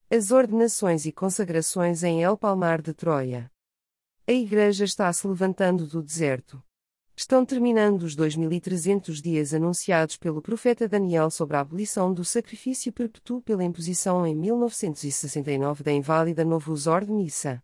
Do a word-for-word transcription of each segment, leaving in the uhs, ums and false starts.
As ordenações e consagrações em El Palmar de Troia. A Igreja está se levantando do deserto. Estão terminando os dois mil e trezentos dias anunciados pelo profeta Daniel sobre a abolição do sacrifício perpétuo pela imposição em mil novecentos e sessenta e nove da inválida Novus Ordo Missa.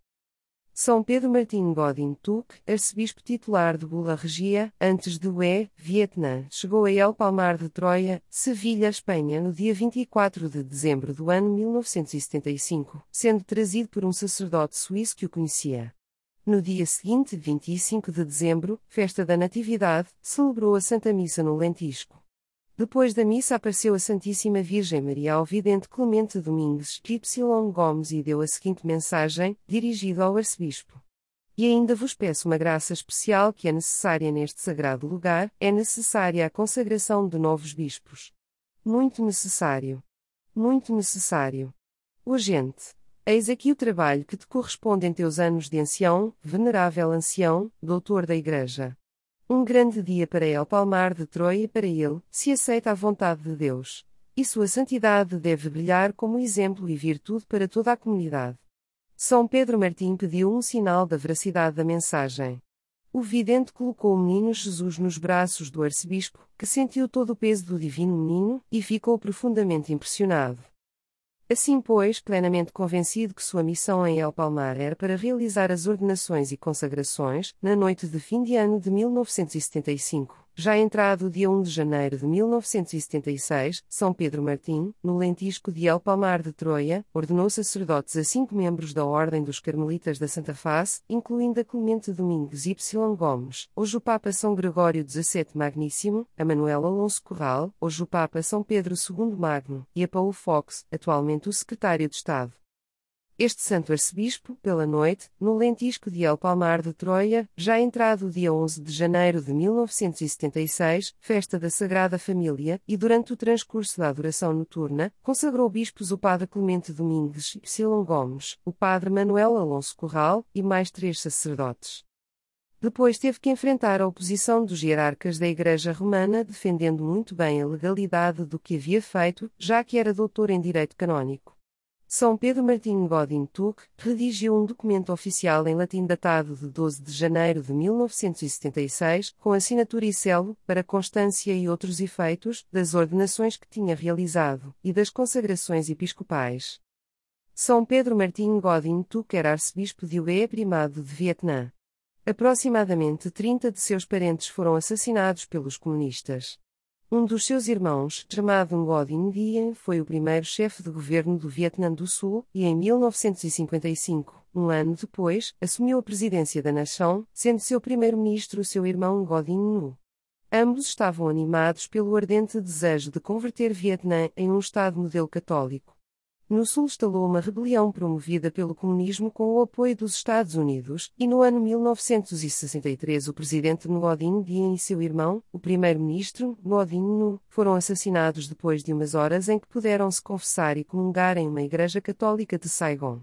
São Pedro Martim Godin Tuc, arcebispo titular de Bula Regia, antes de Hue, Vietnã, chegou a El Palmar de Troia, Sevilha, Espanha, no dia vinte e quatro de dezembro do ano mil novecentos e setenta e cinco, sendo trazido por um sacerdote suíço que o conhecia. No dia seguinte, vinte e cinco de dezembro, festa da Natividade, celebrou a Santa Missa no Lentisco. Depois da missa apareceu a Santíssima Virgem Maria ao vidente Clemente Domingues Y. Gomes e deu a seguinte mensagem, dirigida ao arcebispo. E ainda vos peço uma graça especial que é necessária neste sagrado lugar, é necessária a consagração de novos bispos. Muito necessário. Muito necessário. Urgente. Eis aqui o trabalho que te corresponde em teus anos de ancião, venerável ancião, doutor da Igreja. Um grande dia para El Palmar de Troia e para ele, se aceita a vontade de Deus. E sua santidade deve brilhar como exemplo e virtude para toda a comunidade. São Pedro Martim pediu um sinal da veracidade da mensagem. O vidente colocou o menino Jesus nos braços do arcebispo, que sentiu todo o peso do divino menino, e ficou profundamente impressionado. Assim, pois, plenamente convencido que sua missão em El Palmar era para realizar as ordenações e consagrações, na noite de fim de ano de mil novecentos e setenta e cinco, já entrado o dia um de janeiro de mil novecentos e setenta e seis, São Pedro Martim, no Lentisco de El Palmar de Troia, ordenou sacerdotes a cinco membros da Ordem dos Carmelitas da Santa Face, incluindo a Clemente Domingues Y. Gomes, hoje o Papa São Gregório dezessete Magníssimo, a Manuel Alonso Corral, hoje o Papa São Pedro segundo Magno, e a Paulo Fox, atualmente o Secretário de Estado. Este santo arcebispo, pela noite, no Lentisco de El Palmar de Troia, já entrado o dia onze de janeiro de mil novecentos e setenta e seis, festa da Sagrada Família, e durante o transcurso da adoração noturna, consagrou bispos o padre Clemente Domingues Y. Gomes, o padre Manuel Alonso Corral, e mais três sacerdotes. Depois teve que enfrentar a oposição dos hierarcas da Igreja Romana, defendendo muito bem a legalidade do que havia feito, já que era doutor em direito canônico. São Pedro Martim Godin Tuc redigiu um documento oficial em latim datado de doze de janeiro de mil novecentos e setenta e seis, com assinatura e selo, para constância e outros efeitos, das ordenações que tinha realizado, e das consagrações episcopais. São Pedro Martim Godin Tuc era arcebispo de Hue Primado de Vietnã. Aproximadamente trinta de seus parentes foram assassinados pelos comunistas. Um dos seus irmãos, chamado Ngoc Dien, foi o primeiro chefe de governo do Vietnã do Sul, e em mil novecentos e cinquenta e cinco, um ano depois, assumiu a presidência da nação, sendo seu primeiro-ministro seu irmão Ngo Dinh Nhu. Ambos estavam animados pelo ardente desejo de converter Vietnã em um Estado modelo católico. No Sul estalou uma rebelião promovida pelo comunismo com o apoio dos Estados Unidos, e no ano mil novecentos e sessenta e três o presidente Ngo Dinh Dien e seu irmão, o primeiro-ministro, Ngo Dinh Nhu, foram assassinados depois de umas horas em que puderam se confessar e comungar em uma igreja católica de Saigon.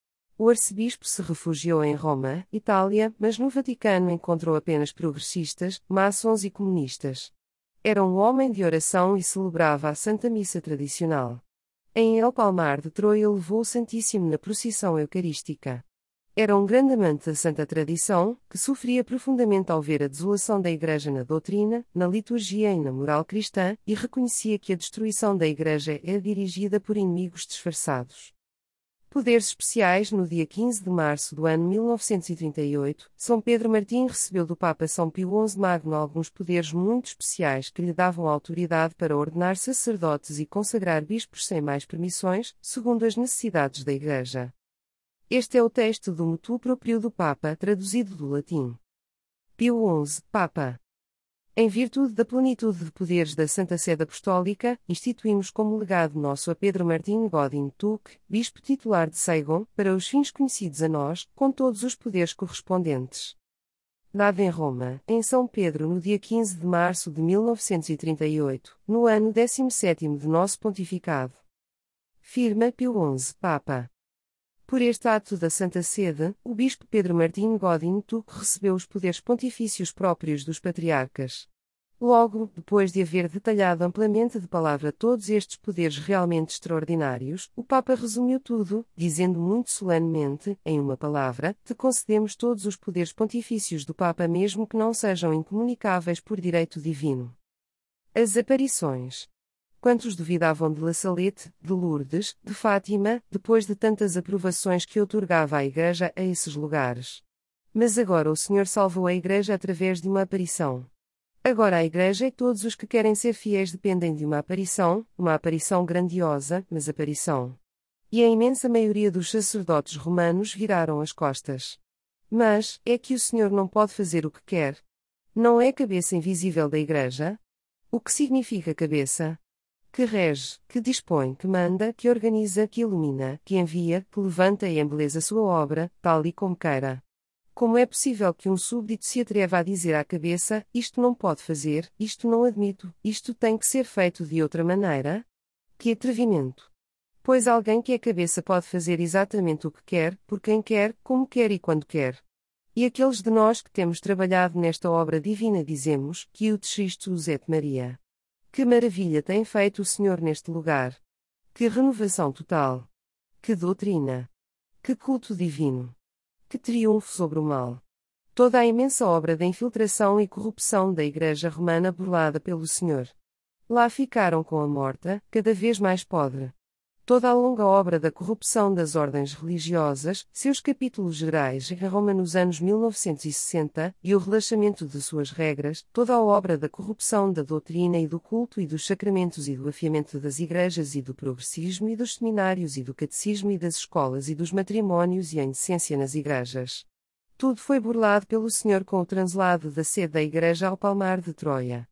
O arcebispo se refugiou em Roma, Itália, mas no Vaticano encontrou apenas progressistas, maçons e comunistas. Era um homem de oração e celebrava a Santa Missa tradicional. Em El Palmar de Troia levou o Santíssimo na procissão eucarística. Era um grande amante da santa tradição, que sofria profundamente ao ver a desolação da Igreja na doutrina, na liturgia e na moral cristã, e reconhecia que a destruição da Igreja é dirigida por inimigos disfarçados. Poderes especiais. No dia quinze de março do ano mil novecentos e trinta e oito, São Pedro Martim recebeu do Papa São Pio onze Magno alguns poderes muito especiais que lhe davam autoridade para ordenar sacerdotes e consagrar bispos sem mais permissões, segundo as necessidades da Igreja. Este é o texto do motu proprio do Papa, traduzido do latim. Pio onze, Papa. Em virtude da plenitude de poderes da Santa Sede Apostólica, instituímos como legado nosso a Pedro Martim Godin Tuc, bispo titular de Saigon, para os fins conhecidos a nós, com todos os poderes correspondentes. Dado em Roma, em São Pedro no dia quinze de março de mil novecentos e trinta e oito, no ano décimo sétimo de nosso pontificado. Firma Pio onze, Papa. Por este ato da Santa Sede, o bispo Pedro Martim Godin Tuc recebeu os poderes pontifícios próprios dos patriarcas. Logo, depois de haver detalhado amplamente de palavra todos estes poderes realmente extraordinários, o Papa resumiu tudo, dizendo muito solenemente, em uma palavra: te concedemos todos os poderes pontifícios do Papa, mesmo que não sejam incomunicáveis por direito divino. As aparições. Quantos duvidavam de La Salette, de Lourdes, de Fátima, depois de tantas aprovações que outorgava a Igreja a esses lugares? Mas agora o Senhor salvou a Igreja através de uma aparição. Agora a Igreja e todos os que querem ser fiéis dependem de uma aparição, uma aparição grandiosa, mas aparição. E a imensa maioria dos sacerdotes romanos viraram as costas. Mas, é que o Senhor não pode fazer o que quer? Não é a cabeça invisível da Igreja? O que significa cabeça? Que rege, que dispõe, que manda, que organiza, que ilumina, que envia, que levanta e embeleza sua obra, tal e como queira. Como é possível que um súbdito se atreva a dizer à cabeça: isto não pode fazer, isto não admito, isto tem que ser feito de outra maneira? Que atrevimento! Pois alguém que é cabeça pode fazer exatamente o que quer, por quem quer, como quer e quando quer. E aqueles de nós que temos trabalhado nesta obra divina dizemos: que o Christus et Maria. Que maravilha tem feito o Senhor neste lugar! Que renovação total! Que doutrina! Que culto divino! Que triunfo sobre o mal! Toda a imensa obra da infiltração e corrupção da Igreja Romana burlada pelo Senhor. Lá ficaram com a morta, cada vez mais podre. Toda a longa obra da corrupção das ordens religiosas, seus capítulos gerais em Roma nos anos mil novecentos e sessenta, e o relaxamento de suas regras, toda a obra da corrupção da doutrina e do culto e dos sacramentos e do afiamento das igrejas e do progressismo e dos seminários e do catecismo e das escolas e dos matrimónios e a indecência nas igrejas. Tudo foi burlado pelo Senhor com o translado da sede da igreja ao Palmar de Troia.